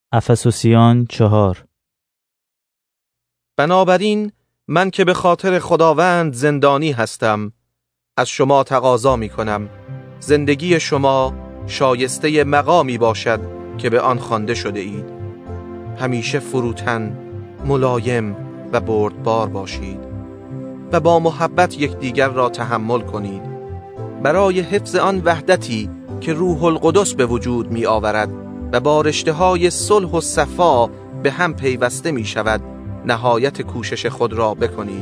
افسوسیان 4. بنابراین من که به خاطر خداوند زندانی هستم، از شما تقاضا می کنم زندگی شما شایسته مقامی باشد که به آن خوانده شده اید. همیشه فروتن، ملایم و بردبار باشید و با محبت یکدیگر را تحمل کنید، برای حفظ آن وحدتی که روح القدس به وجود می آورد و با رشته‌های صلح و صفا به هم پیوسته می شود. نهایت کوشش خود را بکنید.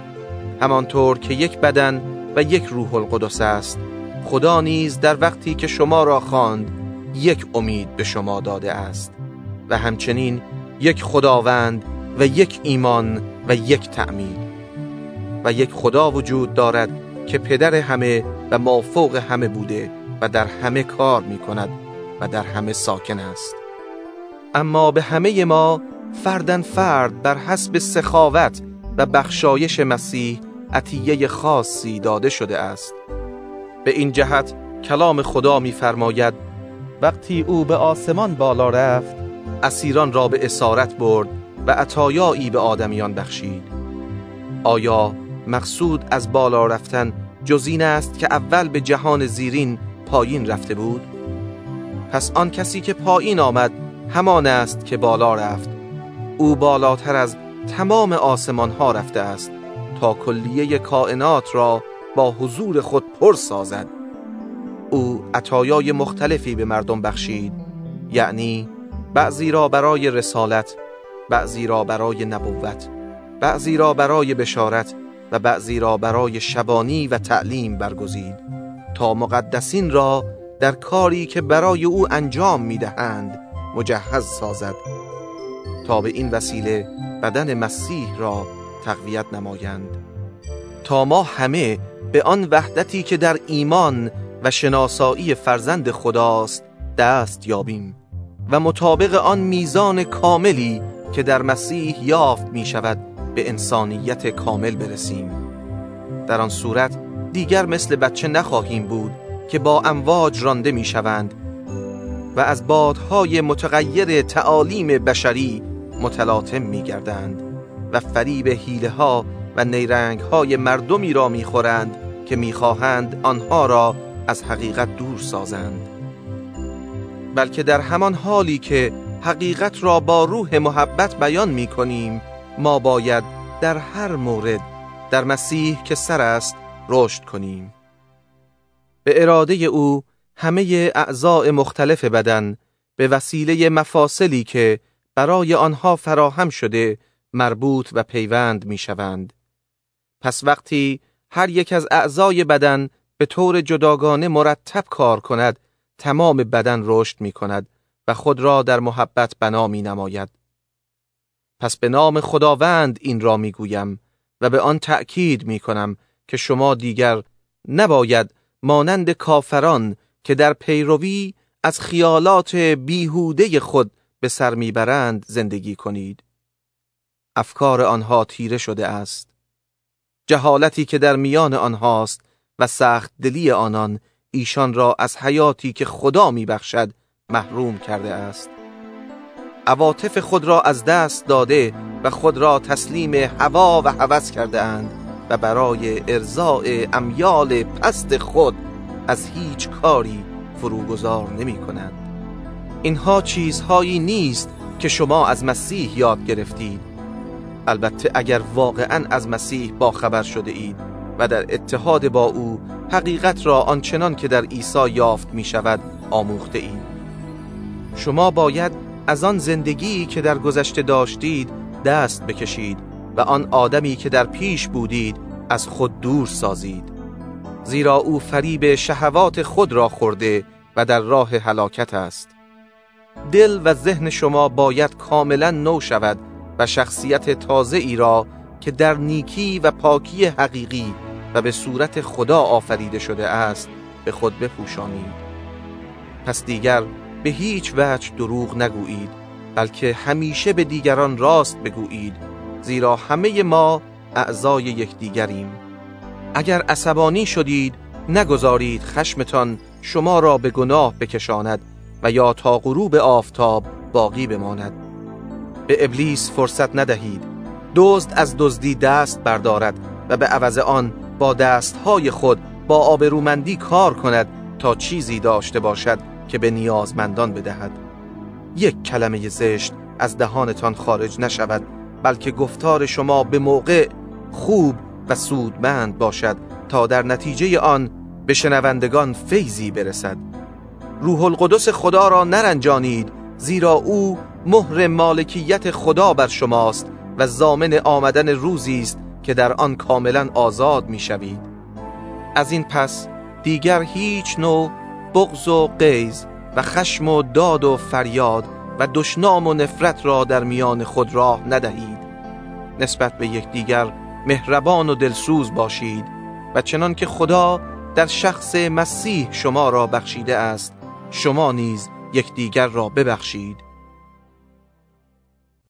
همانطور که یک بدن و یک روح القدس است، خدا نیز در وقتی که شما را خواند یک امید به شما داده است و همچنین یک خداوند و یک ایمان و یک تعمید. و یک خدا وجود دارد که پدر همه و مافوق همه بوده و در همه کار می کند و در همه ساکن است. اما به همه ما فردن فرد بر حسب سخاوت و بخشایش مسیح عطیه خاصی داده شده است. به این جهت کلام خدا می فرماید وقتی او به آسمان بالا رفت، اسیران را به اسارت برد و عطایایی به آدمیان بخشید. آیا مقصود از بالا رفتن جز این است که اول به جهان زیرین پایین رفته بود؟ پس آن کسی که پایین آمد همان است که بالا رفت. او بالاتر از تمام آسمان ها رفته است تا کلیه کائنات را با حضور خود پر سازد. او عطایای مختلفی به مردم بخشید، یعنی بعضی را برای رسالت، بعضی را برای نبوت، بعضی را برای بشارت و بعضی را برای شبانی و تعلیم برگزید تا مقدسین را در کاری که برای او انجام می‌دهند مجهز سازد، تا به این وسیله بدن مسیح را تقویت نمایند، تا ما همه به آن وحدتی که در ایمان و شناسایی فرزند خداست دست یابیم و مطابق آن میزان کاملی که در مسیح یافت می شود به انسانیت کامل برسیم. در آن صورت دیگر مثل بچه نخواهیم بود که با امواج رانده می شوند و از بادهای متغیر تعالیم بشری متلاطم می گردند و فریب حیله ها و نیرنگ های مردمی را می خورند که می خواهند آنها را از حقیقت دور سازند. بلکه در همان حالی که حقیقت را با روح محبت بیان می کنیم، ما باید در هر مورد در مسیح که سر است رشد کنیم. به اراده او همه اعضاء مختلف بدن به وسیله مفاصلی که برای آنها فراهم شده مربوط و پیوند می شوند. پس وقتی هر یک از اعضای بدن به طور جداگانه مرتب کار کند، تمام بدن رشد می کند و خود را در محبت بنا می نماید. پس به نام خداوند این را می گویم و به آن تأکید می کنم که شما دیگر نباید مانند کافران که در پیروی از خیالات بیهوده خود به سر میبرند زندگی کنید. افکار آنها تیره شده است. جهالتی که در میان آنهاست و سخت دلی آنان ایشان را از حیاتی که خدا میبخشد محروم کرده است. عواطف خود را از دست داده و خود را تسلیم هوا و هوس کرده اند و برای ارضاء امیال پست خود از هیچ کاری فروگذار نمی کنند. اینها چیزهایی نیست که شما از مسیح یاد گرفتید، البته اگر واقعاً از مسیح باخبر شده اید و در اتحاد با او حقیقت را آنچنان که در عیسی یافت می شود آموخته اید. شما باید از آن زندگی که در گذشته داشتید دست بکشید و آن آدمی که در پیش بودید از خود دور سازید، زیرا او فریب شهوات خود را خورده و در راه هلاکت است. دل و ذهن شما باید کاملا نو شود و شخصیت تازه ای را که در نیکی و پاکی حقیقی و به صورت خدا آفریده شده است به خود بپوشانید. پس دیگر به هیچ وجه دروغ نگویید، بلکه همیشه به دیگران راست بگویید، زیرا همه ما اعضای یکدیگریم. اگر عصبانی شدید نگذارید خشمتان شما را به گناه بکشاند و یا تا غروب آفتاب باقی بماند. به ابلیس فرصت ندهید. دزد از دزدی دست بردارد و به عوض آن با دستهای خود با آبرومندی کار کند تا چیزی داشته باشد که به نیازمندان بدهد. یک کلمه زشت از دهانتان خارج نشود، بلکه گفتار شما به موقع، خوب و سودمند باشد تا در نتیجه آن به شنوندگان فیضی برسد. روح القدس خدا را نرنجانید، زیرا او مهر مالکیت خدا بر شماست و ضامن آمدن روزی است که در آن کاملا آزاد می شوید. از این پس دیگر هیچ نوع بغض و غیظ و خشم و داد و فریاد و دشنام و نفرت را در میان خود راه ندهید. نسبت به یکدیگر مهربان و دلسوز باشید و چنان که خدا در شخص مسیح شما را بخشیده است، شما نیز یکدیگر را ببخشید.